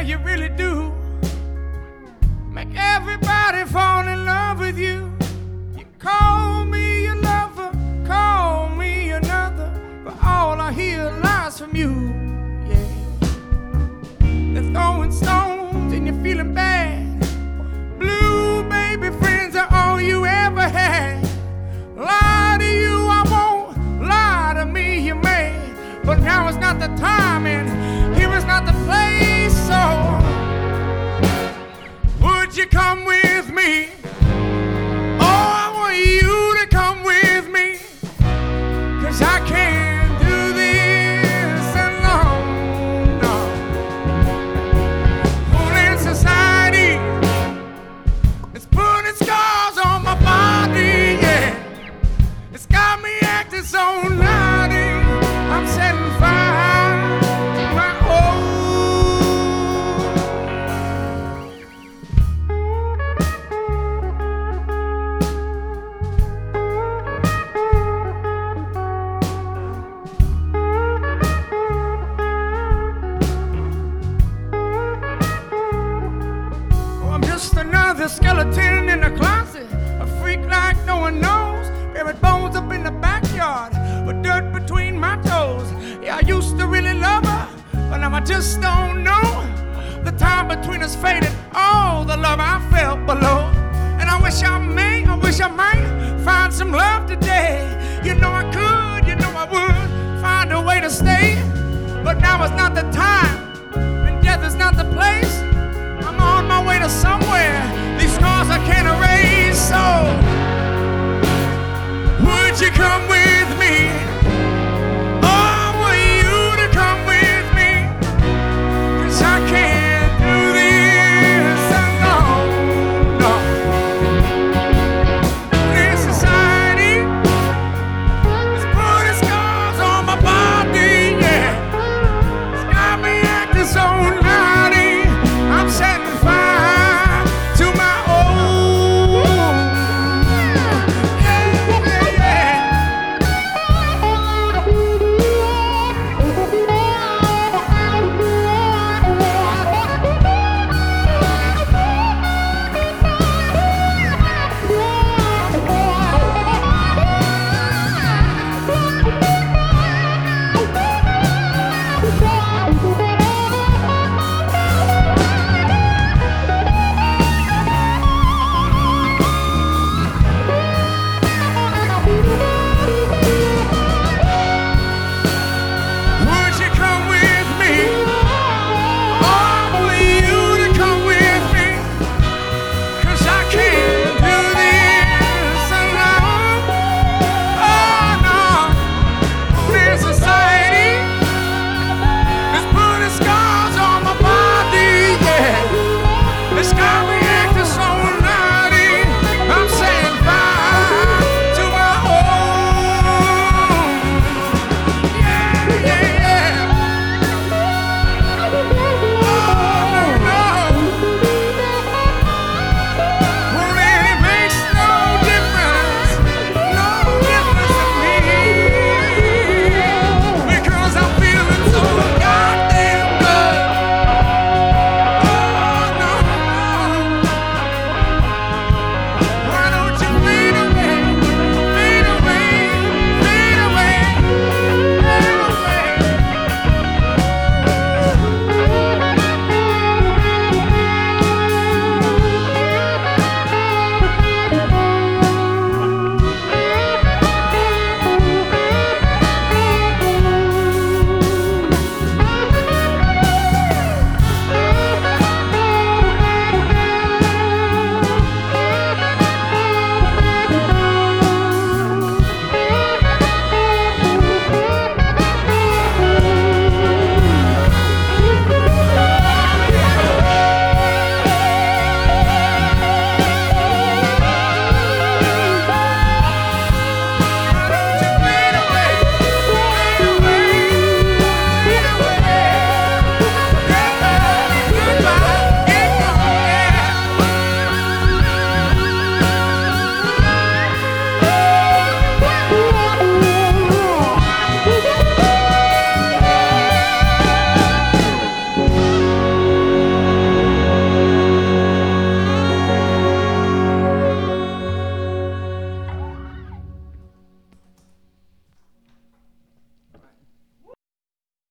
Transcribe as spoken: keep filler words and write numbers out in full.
you really do. Make everybody fall in love with you. You call me your lover, call me another, but all I hear lies from you. Yeah, they're throwing stones and you're feeling bad. Blue baby friends are all you ever had. Lie to you I won't, lie to me you may, but now is not the time and here is not the place. So would you come with me? Oh, I want you to come with me, 'cause I can't do this alone, no. Fooling society, it's putting scars on my body, yeah. It's got me acting so naughty, I'm setting fire to my home. Oh, I'm just another skeleton in the closet, a freak like no one knows. Buried bones up in the backyard with dirt between my toes. Yeah, I used to really love her, but now I just don't know. The time between us faded, all the love I felt below. And I wish I may, I wish I might find some love today. You know I could, you know I would find a way to stay, but now is not the time and death is not the place. I'm on my way to somewhere these scars I can't erase. So would you come